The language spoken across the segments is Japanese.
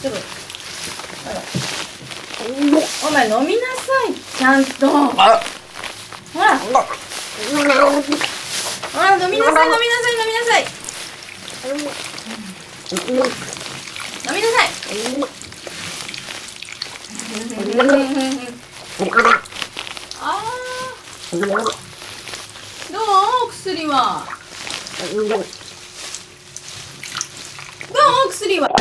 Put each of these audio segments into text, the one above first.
すぐ。お前飲みなさい、ちゃんと。ほら。ほら、飲みなさい、飲みなさい、飲みなさい。飲みなさい。あー。どう？薬は。どう？薬は。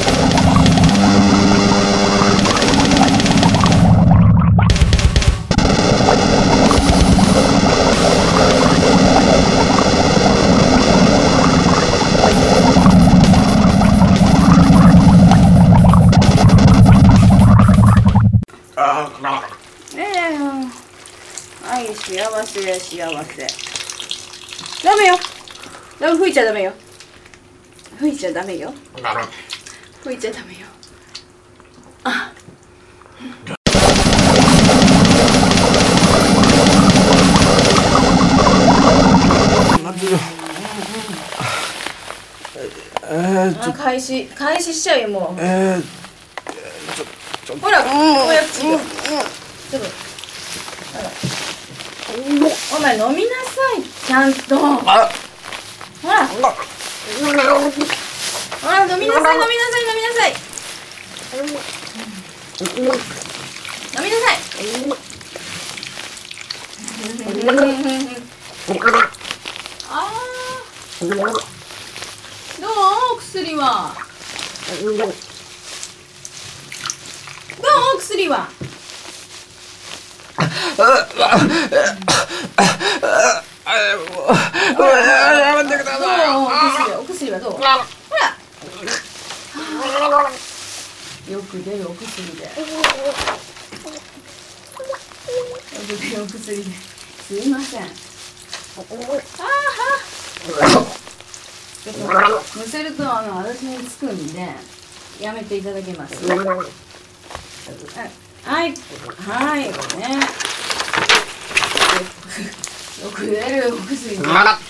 はい、幸せ、幸せ。ダメよ。吹いちゃダメよ。吹いちゃダメよ。吹いちゃダメよ。あ。開始しちゃうよ、もう。ほら、こうやってすぐ。お前飲みなさい、ちゃんと。ほら。ほら、飲みなさい、飲みなさい、飲みなさい。飲みなさい。あー。どう？薬は。どう？薬は。お薬はどう？ほら。よく出るお薬で。よく出るお薬で。すいません。ちょっとむせると私につくんでやめていただけます。はいね。よく出るお薬で。